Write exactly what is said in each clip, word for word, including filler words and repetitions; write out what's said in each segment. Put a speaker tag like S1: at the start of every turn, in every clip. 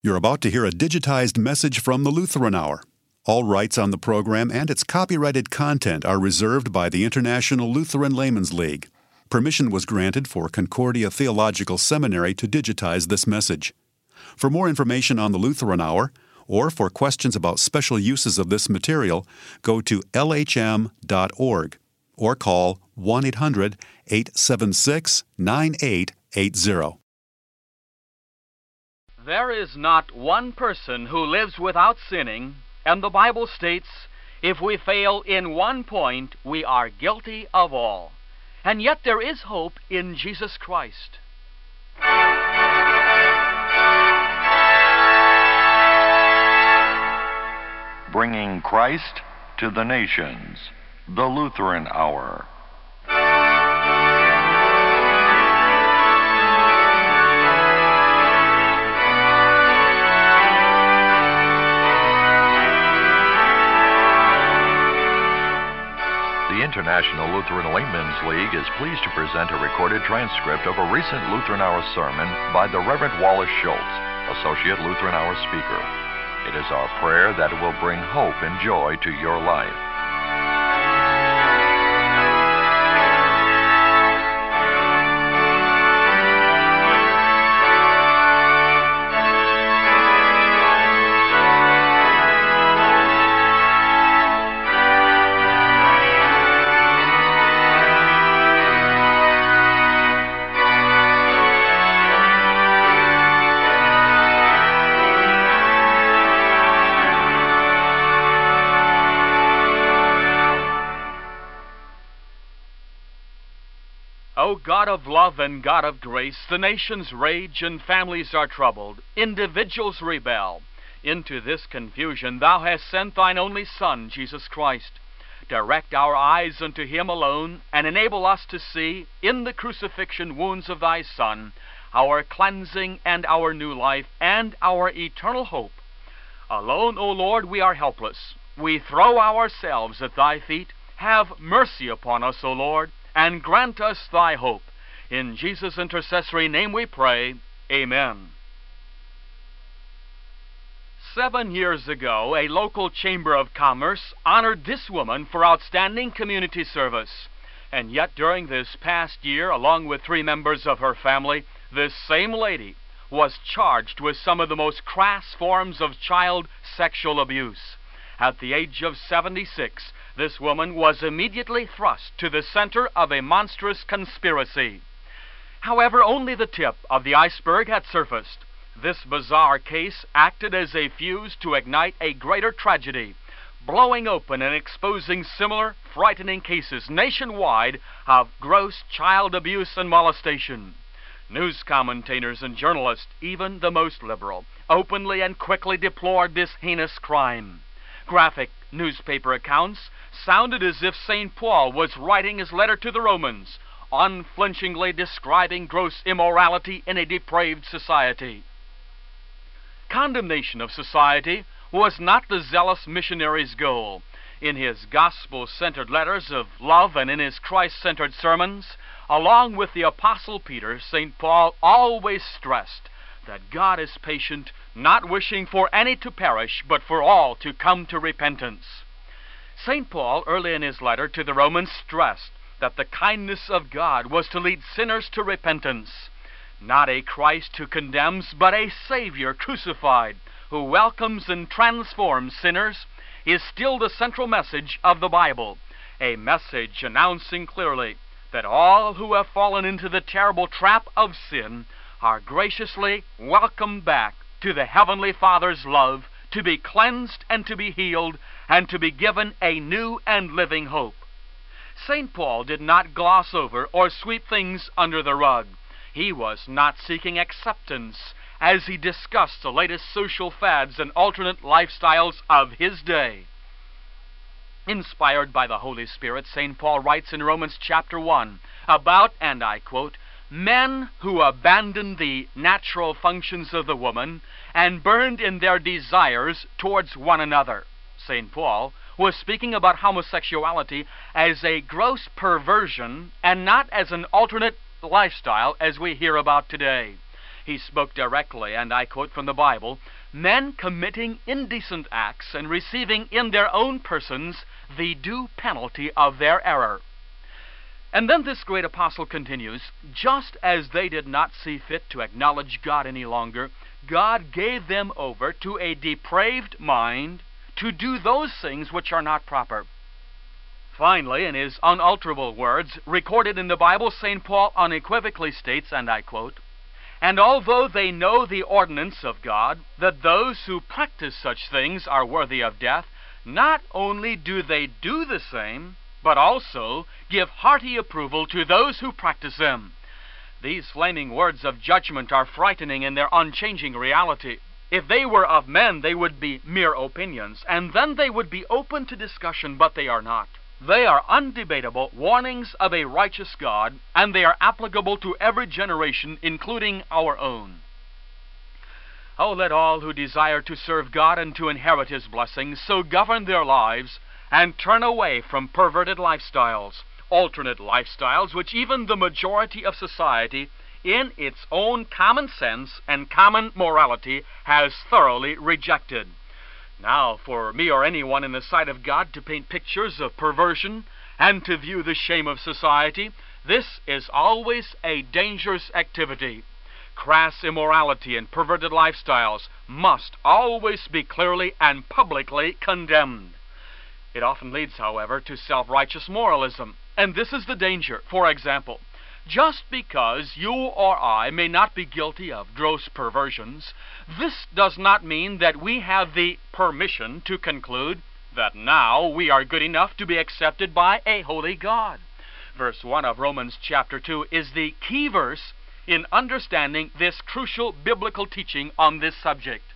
S1: You're about to hear a digitized message from the Lutheran Hour. All rights on the program and its copyrighted content are reserved by the International Lutheran Laymen's League. Permission was granted for Concordia Theological Seminary to digitize this message. For more information on the Lutheran Hour, or for questions about special uses of this material, go to L H M dot org or call one eight hundred, eight seven six, nine eight eight zero.
S2: There is not one person who lives without sinning, and the Bible states, if we fail in one point, we are guilty of all. And yet there is hope in Jesus Christ.
S3: Bringing Christ to the nations, the Lutheran Hour. The International Lutheran Laymen's League is pleased to present a recorded transcript of a recent Lutheran Hour sermon by the Reverend Wallace Schultz, Associate Lutheran Hour Speaker. It is our prayer that it will bring hope and joy to your life.
S2: O God of love and God of grace, the nations rage and families are troubled, individuals rebel. Into this confusion thou hast sent thine only Son, Jesus Christ. Direct our eyes unto him alone, and enable us to see, in the crucifixion wounds of thy Son, our cleansing and our new life and our eternal hope. Alone, O Lord, we are helpless. We throw ourselves at thy feet. Have mercy upon us, O Lord, and grant us thy hope. In Jesus' intercessory name we pray. Amen. Seven years ago, a local chamber of commerce honored this woman for outstanding community service. And yet during this past year, along with three members of her family, this same lady was charged with some of the most crass forms of child sexual abuse. At the age of seventy-six, this woman was immediately thrust to the center of a monstrous conspiracy. However, only the tip of the iceberg had surfaced. This bizarre case acted as a fuse to ignite a greater tragedy, blowing open and exposing similar frightening cases nationwide of gross child abuse and molestation. News commentators and journalists, even the most liberal, openly and quickly deplored this heinous crime. Graphic newspaper accounts sounded as if Saint Paul was writing his letter to the Romans, unflinchingly describing gross immorality in a depraved society. Condemnation of society was not the zealous missionary's goal. In his gospel-centered letters of love and in his Christ-centered sermons, along with the Apostle Peter, Saint Paul always stressed that God is patient, not wishing for any to perish, but for all to come to repentance. Saint Paul, early in his letter to the Romans, stressed that the kindness of God was to lead sinners to repentance. Not a Christ who condemns, but a Savior crucified, who welcomes and transforms sinners, is still the central message of the Bible, a message announcing clearly that all who have fallen into the terrible trap of sin are graciously welcomed back to the Heavenly Father's love, to be cleansed and to be healed, and to be given a new and living hope. Saint Paul did not gloss over or sweep things under the rug. He was not seeking acceptance as he discussed the latest social fads and alternate lifestyles of his day. Inspired by the Holy Spirit, Saint Paul writes in Romans chapter one about, and I quote, men who abandoned the natural functions of the woman and burned in their desires towards one another. Saint Paul was speaking about homosexuality as a gross perversion and not as an alternate lifestyle as we hear about today. He spoke directly, and I quote from the Bible, men committing indecent acts and receiving in their own persons the due penalty of their error. And then this great apostle continues, just as they did not see fit to acknowledge God any longer, God gave them over to a depraved mind to do those things which are not proper. Finally, in his unalterable words, recorded in the Bible, Saint Paul unequivocally states, and I quote, "And although they know the ordinance of God, that those who practice such things are worthy of death, not only do they do the same, but also give hearty approval to those who practice them." These flaming words of judgment are frightening in their unchanging reality. If they were of men, they would be mere opinions, and then they would be open to discussion, but they are not. They are undebatable warnings of a righteous God, and they are applicable to every generation, including our own. Oh, let all who desire to serve God and to inherit His blessings so govern their lives and turn away from perverted lifestyles, alternate lifestyles which even the majority of society, in its own common sense and common morality, has thoroughly rejected. Now, for me or anyone in the sight of God to paint pictures of perversion and to view the shame of society, this is always a dangerous activity. Crass immorality and perverted lifestyles must always be clearly and publicly condemned. It often leads, however, to self-righteous moralism, and this is the danger. For example, just because you or I may not be guilty of gross perversions, this does not mean that we have the permission to conclude that now we are good enough to be accepted by a holy God. Verse one of Romans chapter two is the key verse in understanding this crucial biblical teaching on this subject.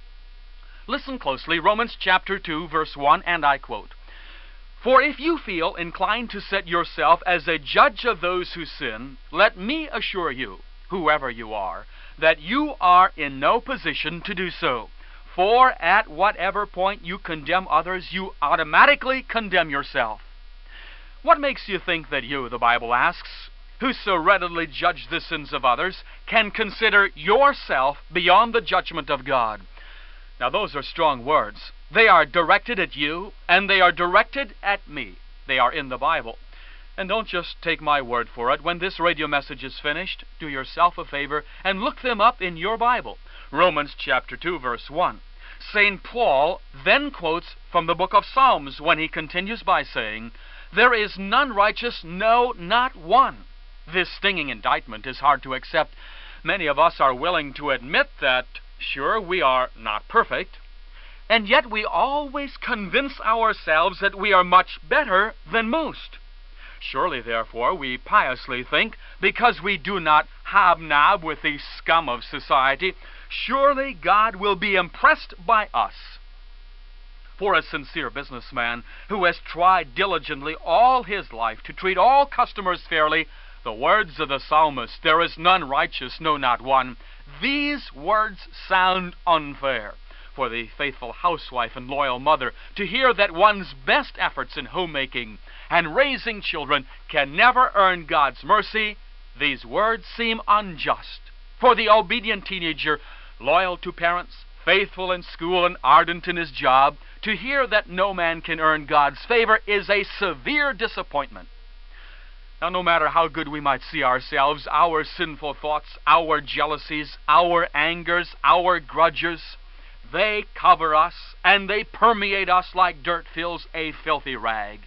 S2: Listen closely, Romans chapter two, verse one, and I quote, "For if you feel inclined to set yourself as a judge of those who sin, let me assure you, whoever you are, that you are in no position to do so. For at whatever point you condemn others, you automatically condemn yourself." What makes you think that you, the Bible asks, who so readily judge the sins of others, can consider yourself beyond the judgment of God? Now, those are strong words. They are directed at you, and they are directed at me. They are in the Bible. And don't just take my word for it. When this radio message is finished, do yourself a favor and look them up in your Bible. Romans chapter two, verse one. Saint Paul then quotes from the book of Psalms when he continues by saying, "There is none righteous, no, not one." This stinging indictment is hard to accept. Many of us are willing to admit that, sure, we are not perfect, and yet we always convince ourselves that we are much better than most. Surely, therefore, we piously think, because we do not hobnob with the scum of society, surely God will be impressed by us. For a sincere businessman who has tried diligently all his life to treat all customers fairly, the words of the psalmist, "There is none righteous, no, not one," these words sound unfair. For the faithful housewife and loyal mother to hear that one's best efforts in homemaking and raising children can never earn God's mercy, these words seem unjust. For the obedient teenager, loyal to parents, faithful in school and ardent in his job, to hear that no man can earn God's favor is a severe disappointment. Now, no matter how good we might see ourselves, our sinful thoughts, our jealousies, our angers, our grudges, they cover us and they permeate us like dirt fills a filthy rag.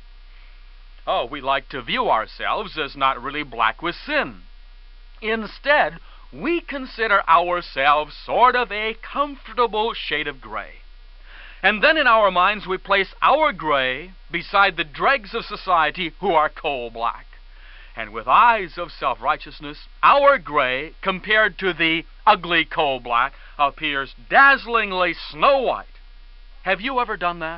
S2: Oh, we like to view ourselves as not really black with sin. Instead, we consider ourselves sort of a comfortable shade of gray. And then in our minds we place our gray beside the dregs of society who are coal black. And with eyes of self-righteousness, our gray, compared to the ugly coal black, appears dazzlingly snow white. Have you ever done that?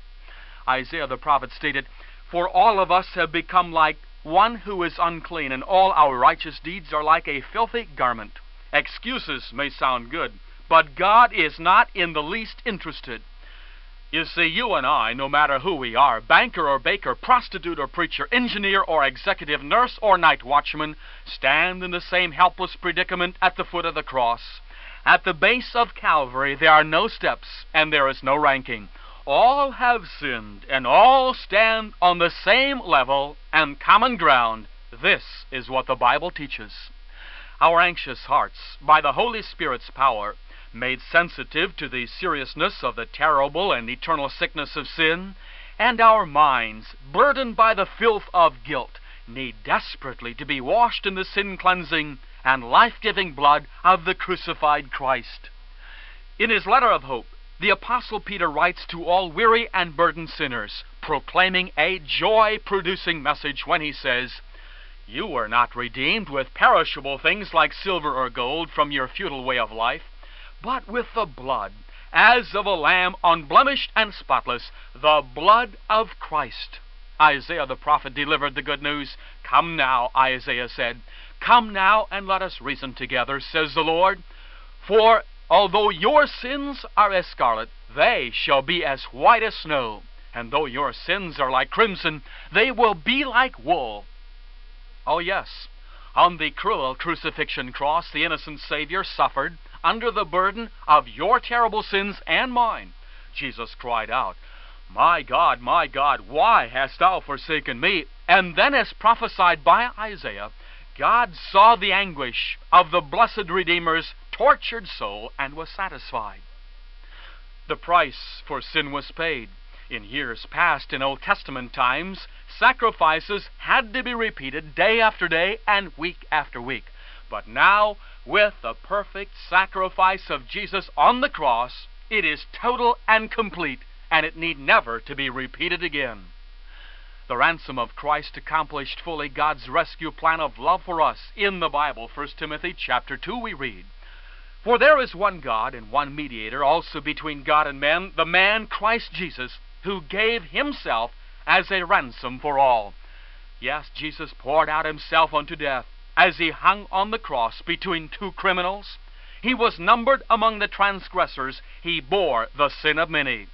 S2: Isaiah the prophet stated, "For all of us have become like one who is unclean, and all our righteous deeds are like a filthy garment." Excuses may sound good, but God is not in the least interested. You see, you and I, no matter who we are, banker or baker, prostitute or preacher, engineer or executive, nurse or night watchman, stand in the same helpless predicament at the foot of the cross. At the base of Calvary there are no steps, and there is no ranking. All have sinned, and all stand on the same level and common ground. This is what the Bible teaches. Our anxious hearts, by the Holy Spirit's power, made sensitive to the seriousness of the terrible and eternal sickness of sin, and our minds, burdened by the filth of guilt, need desperately to be washed in the sin-cleansing and life-giving blood of the crucified Christ. In his letter of hope, the Apostle Peter writes to all weary and burdened sinners, proclaiming a joy-producing message when he says, "You were not redeemed with perishable things like silver or gold from your futile way of life, but with the blood, as of a lamb unblemished and spotless, the blood of Christ." Isaiah the prophet delivered the good news. "Come now," Isaiah said, "come now and let us reason together, says the Lord. For although your sins are as scarlet, they shall be as white as snow. And though your sins are like crimson, they will be like wool." Oh yes, on the cruel crucifixion cross, the innocent Savior suffered under the burden of your terrible sins and mine. Jesus cried out, "My God, my God, why hast thou forsaken me?" And then, as prophesied by Isaiah, God saw the anguish of the blessed Redeemer's tortured soul and was satisfied. The price for sin was paid. In years past, in Old Testament times, sacrifices had to be repeated day after day and week after week. But now, with the perfect sacrifice of Jesus on the cross, it is total and complete, and it need never to be repeated again. The ransom of Christ accomplished fully God's rescue plan of love for us. In the Bible, First Timothy chapter two, we read, "For there is one God and one mediator also between God and men, the man Christ Jesus, who gave himself as a ransom for all." Yes, Jesus poured out himself unto death as he hung on the cross between two criminals. He was numbered among the transgressors. He bore the sin of many.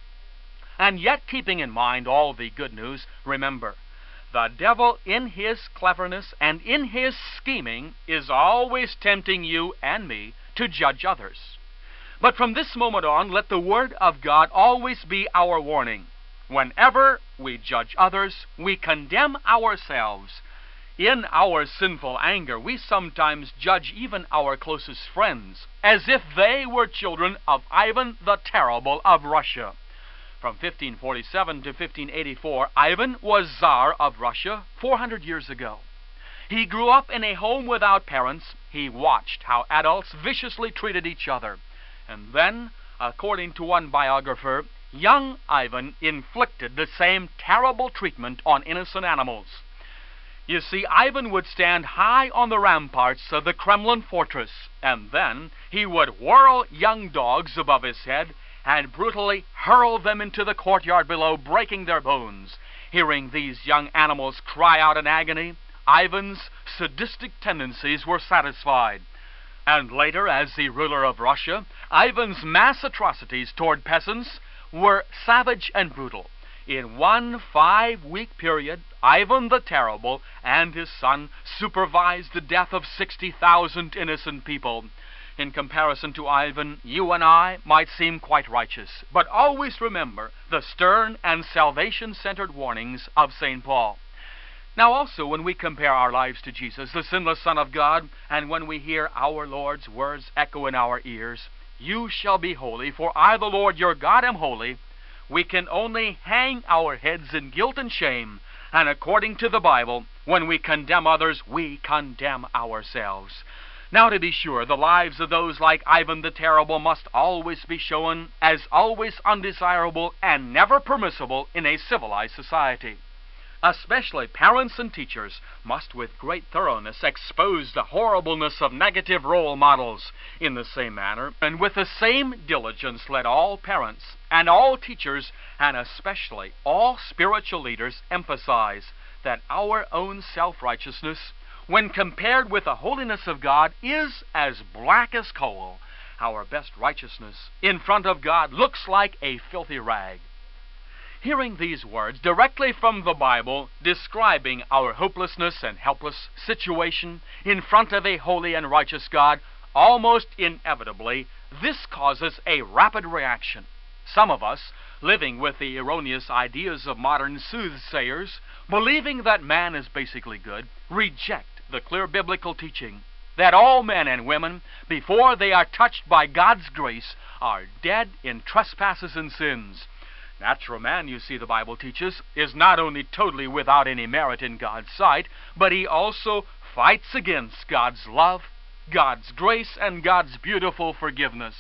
S2: And yet, keeping in mind all the good news, remember, the devil in his cleverness and in his scheming is always tempting you and me to judge others. But from this moment on, let the Word of God always be our warning. Whenever we judge others, we condemn ourselves. In our sinful anger, we sometimes judge even our closest friends as if they were children of Ivan the Terrible of Russia. From fifteen forty-seven to fifteen eighty-four, Ivan was Tsar of Russia four hundred years ago. He grew up in a home without parents. He watched how adults viciously treated each other. And then, according to one biographer, young Ivan inflicted the same terrible treatment on innocent animals. You see, Ivan would stand high on the ramparts of the Kremlin fortress, and then he would whirl young dogs above his head and brutally hurl them into the courtyard below, breaking their bones. Hearing these young animals cry out in agony, Ivan's sadistic tendencies were satisfied. And later, as the ruler of Russia, Ivan's mass atrocities toward peasants were savage and brutal. In one five-week period, Ivan the Terrible and his son supervised the death of sixty thousand innocent people. In comparison to Ivan, you and I might seem quite righteous, but always remember the stern and salvation-centered warnings of Saint Paul. Now also, when we compare our lives to Jesus, the sinless Son of God, and when we hear our Lord's words echo in our ears, "You shall be holy, for I, the Lord your God, am holy," we can only hang our heads in guilt and shame. And according to the Bible, when we condemn others, we condemn ourselves. Now, to be sure, the lives of those like Ivan the Terrible must always be shown as always undesirable and never permissible in a civilized society. Especially parents and teachers must with great thoroughness expose the horribleness of negative role models. In the same manner, and with the same diligence, let all parents and all teachers, and especially all spiritual leaders, emphasize that our own self-righteousness, when compared with the holiness of God, is as black as coal. Our best righteousness in front of God looks like a filthy rag. Hearing these words directly from the Bible, describing our hopelessness and helpless situation in front of a holy and righteous God, almost inevitably, this causes a rapid reaction. Some of us, living with the erroneous ideas of modern soothsayers, believing that man is basically good, reject the clear biblical teaching that all men and women, before they are touched by God's grace, are dead in trespasses and sins. Natural man, you see, the Bible teaches, is not only totally without any merit in God's sight, but he also fights against God's love, God's grace, and God's beautiful forgiveness.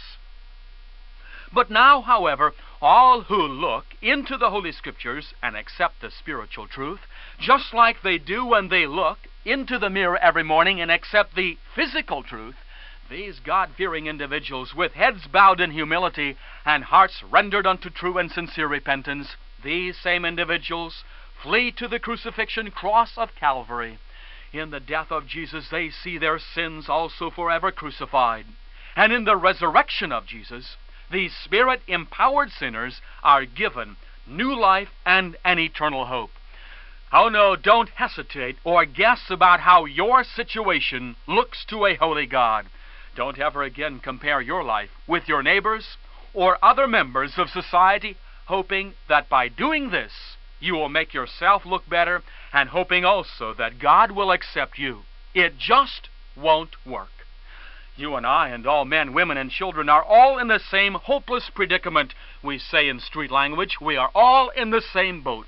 S2: But now, however, all who look into the Holy Scriptures and accept the spiritual truth, just like they do when they look into the mirror every morning and accept the physical truth, these God-fearing individuals with heads bowed in humility and hearts rendered unto true and sincere repentance, these same individuals flee to the crucifixion cross of Calvary. In the death of Jesus, they see their sins also forever crucified. And in the resurrection of Jesus, these Spirit-empowered sinners are given new life and an eternal hope. Oh no, don't hesitate or guess about how your situation looks to a holy God. Don't ever again compare your life with your neighbors or other members of society, hoping that by doing this, you will make yourself look better, and hoping also that God will accept you. It just won't work. You and I and all men, women, and children are all in the same hopeless predicament. We say in street language, we are all in the same boat.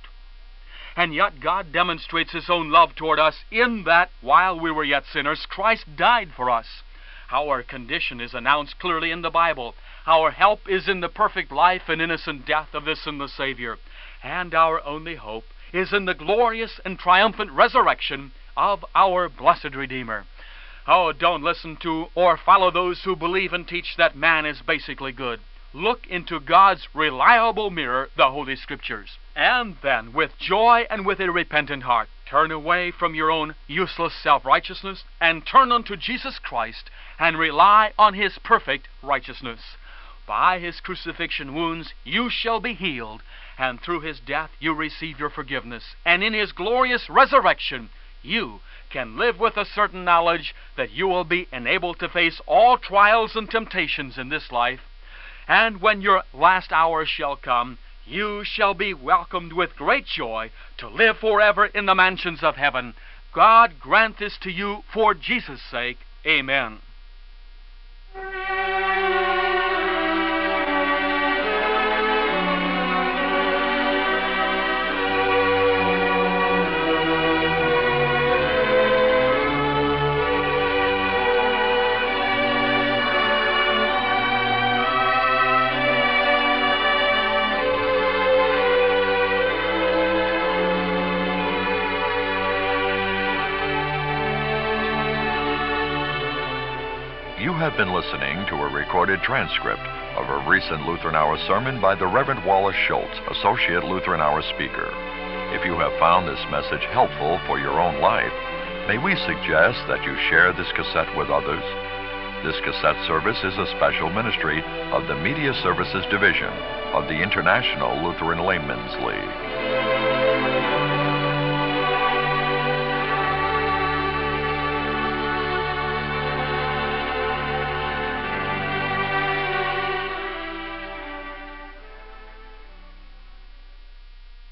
S2: And yet God demonstrates His own love toward us in that, while we were yet sinners, Christ died for us. Our condition is announced clearly in the Bible. Our help is in the perfect life and innocent death of the sinless Savior. And our only hope is in the glorious and triumphant resurrection of our blessed Redeemer. Oh, don't listen to or follow those who believe and teach that man is basically good. Look into God's reliable mirror, the Holy Scriptures. And then, with joy and with a repentant heart, turn away from your own useless self-righteousness and turn unto Jesus Christ and rely on His perfect righteousness. By His crucifixion wounds you shall be healed, and through His death you receive your forgiveness. And in His glorious resurrection you can live with a certain knowledge that you will be enabled to face all trials and temptations in this life. And when your last hour shall come, you shall be welcomed with great joy to live forever in the mansions of heaven. God grant this to you for Jesus' sake. Amen.
S3: You have been listening to a recorded transcript of a recent Lutheran Hour sermon by the Reverend Wallace Schultz, Associate Lutheran Hour Speaker. If you have found this message helpful for your own life, may we suggest that you share this cassette with others? This cassette service is a special ministry of the Media Services Division of the International Lutheran Laymen's League.